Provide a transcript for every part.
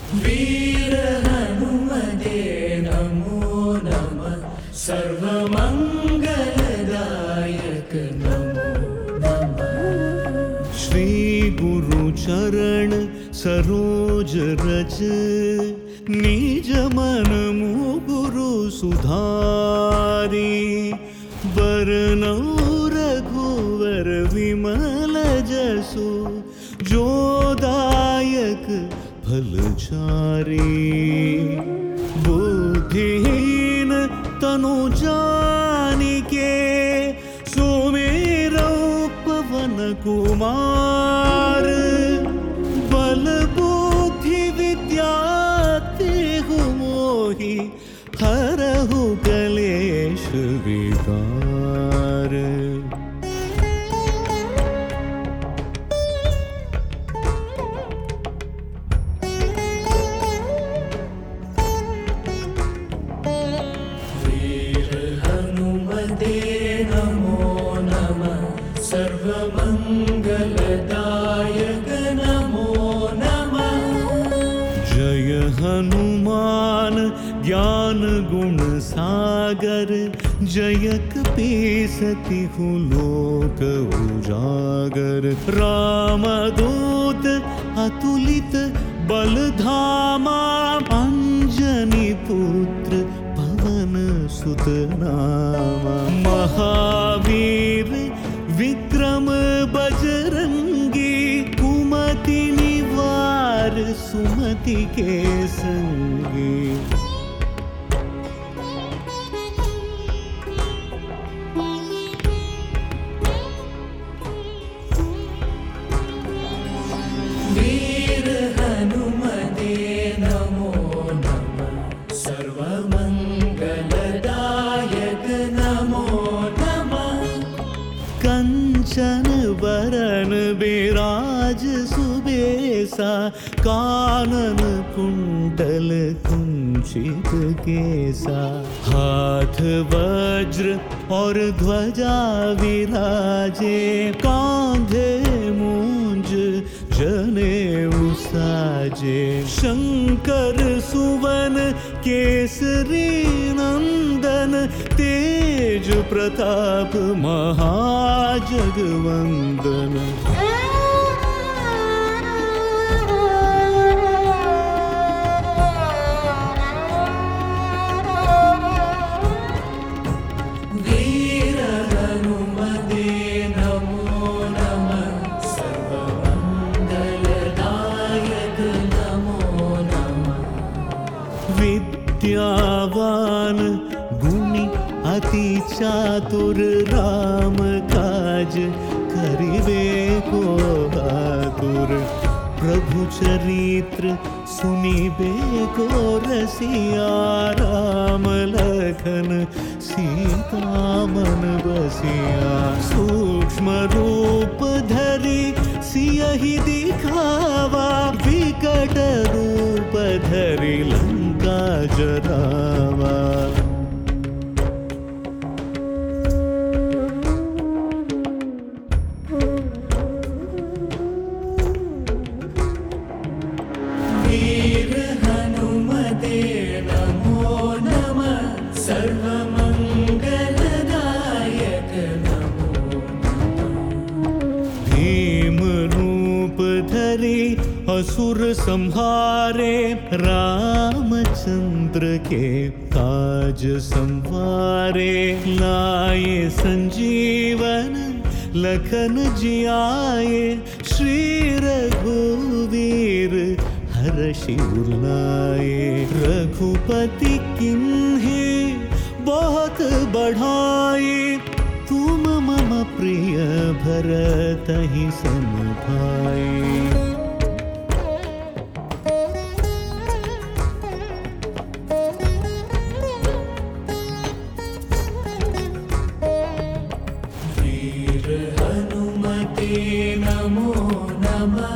वीर हनुमते नमो नमः। सर्वमंगलदायक नमो नमः। श्री गुरु चरण सरोज रज, निज मन मुकुरु सुधारी। बरनौ रघुवर विमल जसु, जो दायक फलचारी। बुद्धिहीन तनु जानिके, सुमिरौ पवन कुमार। बल बुद्धि विद्या देहु मोहि, हरहु कलेश विकार। वीर हनुमते नमो नमः। सर्वमंगलदायक नमो नमः। जय हनुमान ज्ञान गुण सागर, जय कपीसतिहु लोक उजागर। रामदूत अतुलित बल धामा, अंजनी पुत्र पवन सुत नामा। महावीर विक्रम बजरंगी, कुमति निवार सुमति के संगी। वीर हनुमते नमो नमः। सर्वमंगलदायक नमो नमः। कंचन वरन बिराज सुबेसा, कानन कुंडल कुंचित केसा। हाथ वज्र और ध्वजा विराजे, कांधे मूंज जनेऊ साजे। शंकर सुवन केसरी नंदन, तेज प्रताप महाजगवंदन। वीर हनुमते नमो नमः। सर्वमंगलदायक नमो नमः। विद्यावान गुणी अति चातुर, राम काज करिबे को आतुर। प्रभु चरित्र सुनिबे को रसिया, राम लखन सीता मन बसिया। सूक्ष्म रूप धरि सियहि दिखावा, विकट रूप धरि लंका जरावा। वीर हनुमते नमो नमः। सर्वमंगलदायक नमो नमः। भीम रूप धरि असुर संहारे, रामचंद्र के काज संवारे। लाए संजीवन लखन जियाए, श्री रघुवीर हर्षि उलाए। रघुपति किन्हीं बहुत बढ़ाई, तुम मम प्रिय भरतहि सम भाई। वीर हनुमते नमो नमः।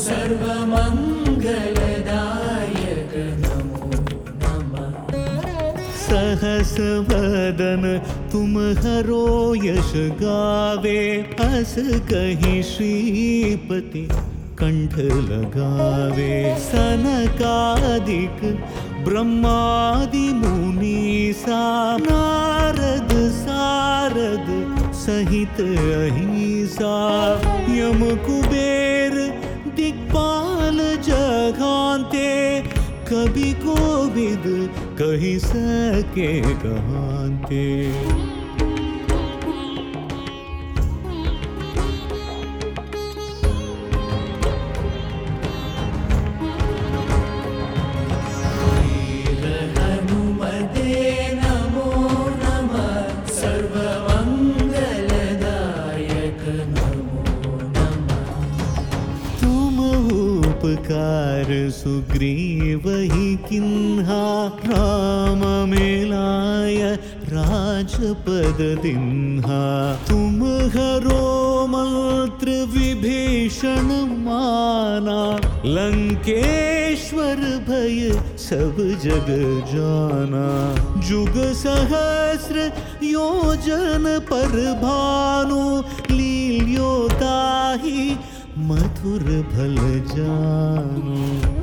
सर्वमंगलदायक नमो नमः। सहस वदन तुम हरो यश गावे, अस कहि श्रीपति कंठ लगावे। सनकादिक ब्रह्मादि मुनीसा, नारद सारद सहित अहिंसा। यम कुबेर दिक्पाल जगाते, कभी कोविद कही सके कहांते। उपकार सुग्रीव ही किन्हा, राम मिलाय राजपद दिन्हा। तुम हरो मंत्र विभीषण माना, लंकेश्वर भय सब जग जाना। जुग सहस्र योजन पर भानु, लील्यो ताहि मधुर भल जानो।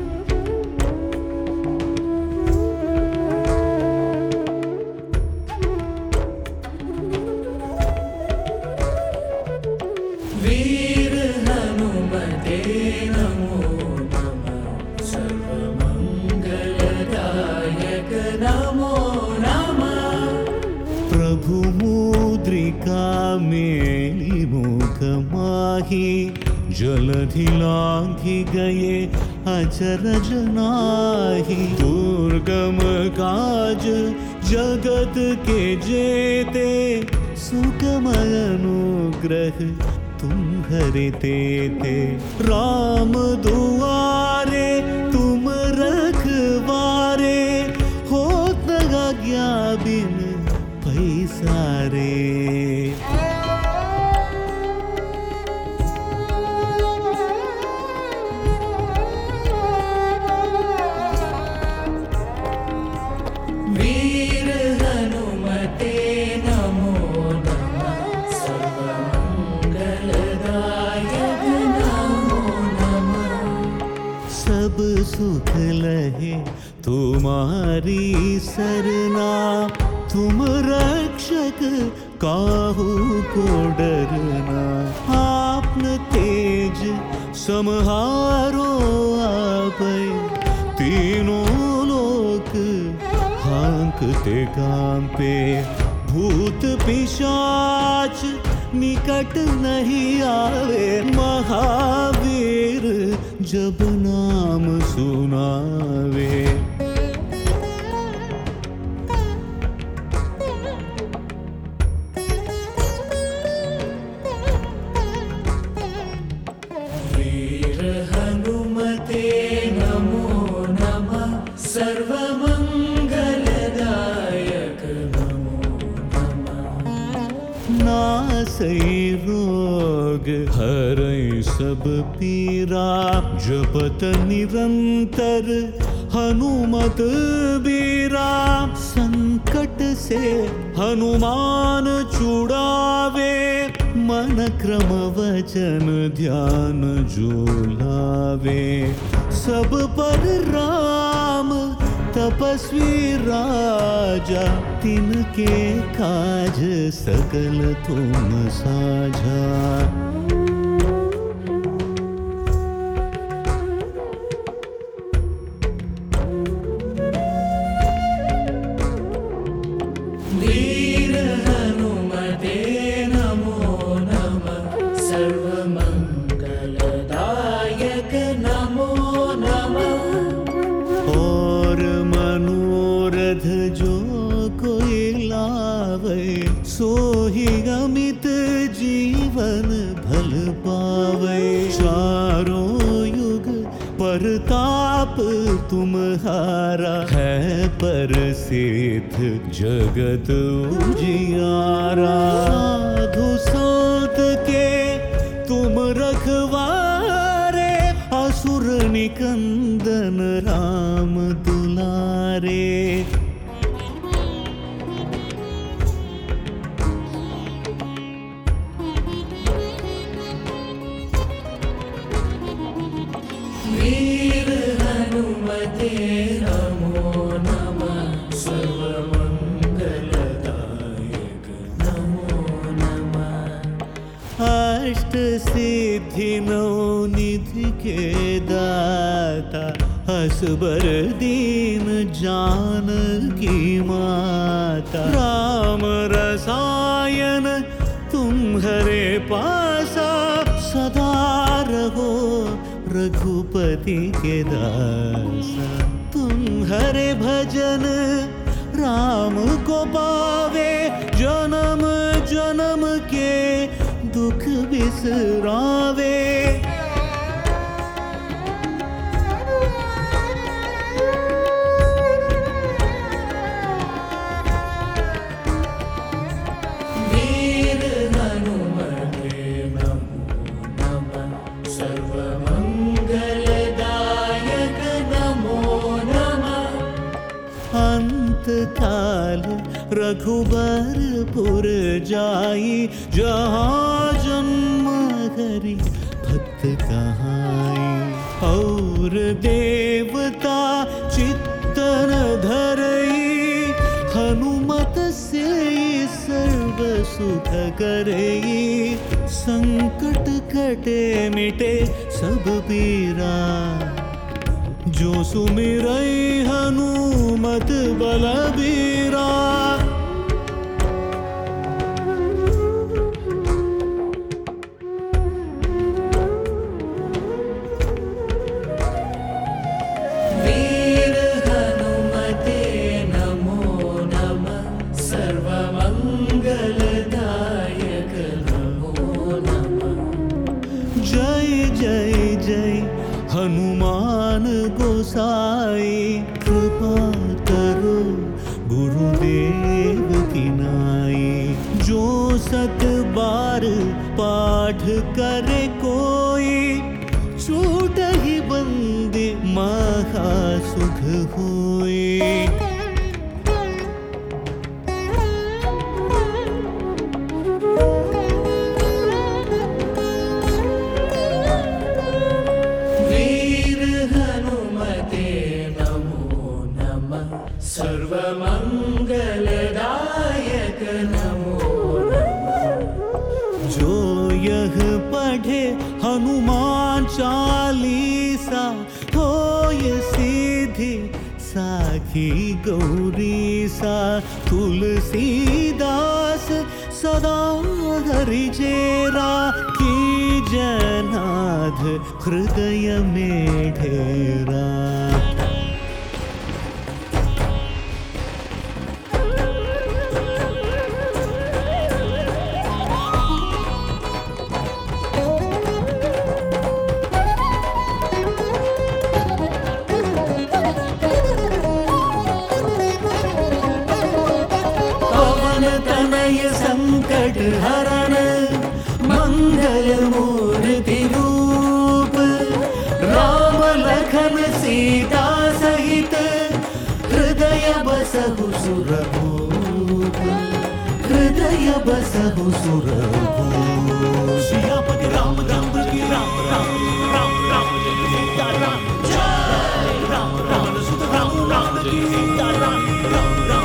वीर हनुमते नमो नमः, सर्वमंगलदायक नमो नमः। प्रभु मुद्रिका मेली मुख माही, जलधि लांघि गए अचरज नाहि। दुर्गम काज जगत के जेते, सुगम अनुग्रह तुम्हारे तेते। राम दुआरे तुम रखवारे, होत न आज्ञा बिन पैसारे। वीर हनुमते नमो नमः, सर्वमंगलदायक नमो नमः। सब सुख लहे तुम्हारी सरना, तुम रक्षक काहू को डरना। आपन तेज समहारो आपै, तीनों लोक हांकते कांपे। भूत पिशाच निकट नहीं आवे, महावीर जब नाम सुनावे। वीर हनुमते नमो नमः, सर्वमंगलदायक नमो नमः। नासै रोग हरै सब पीरा, जपत निरंतर हनुमत बीरा। संकट से हनुमान छुड़ावे, मन क्रम वचन ध्यान जो लावे। सब पर राम तपस्वी राजा, तिनके काज सकल तुम साझा। वीर हनुमते नमो नमः, सर्वमंगलदायक नमो नमः। और मनोरथ जो कोई लावे, सोहि अमित जीवन भल पावे। चारों युग परताप तुम्हारा, है प्रसिद्ध जगत उजियारा। साधु संत के तुम रखवारे, असुर निकंदन राम दुलारे। अष्ट सिद्धि नौ निधि के दाता असबर दीन जानकी माता राम रसायन तुम्हारे पासा सदा रहो रघुपति के दासा तुम्हारे भजन राम को पावे जन्म जन्म के दुख बिसरावे वीर हनुमते नमो नमः सर्वमंगलदायक नमो नमः अंत काल रघुबरपुर जाई जहाँ जन्म हरि भक्त कहाई और देवता चित्तन धरई हनुमत से सर्व सुख करई संकट कटे मिटे सब पीरा जो सुमिरई हनुमत बलबीरा वीर हनुमते नमो नमः सर्वमंगलदायक नमो नमः जय जय जय हनुमान गोसाई कृपा करो गुरुदेव की नाई जो सत बार पाठ करे कोई छूट ही बंदे महा सुख होए वीर हनुमते नमो नमः सर्वमंगलदायक नमो नमः जो यह पढ़े हनुमान चालीसा होय सीधी साखी गौरी सा तुलसीदास सदा हरि चेरा की जनाध हृदय में ढेरा तनय संकट हरण मंगल मूर्ति रूप राम लखन सीता सहित हृदय बसहु सुरभूप हृदय बसहु सुरभूप सियापति राम राम की राम राम राम राम जय सीता राम जय राम राम सुत राम राम की सीता राम राम राम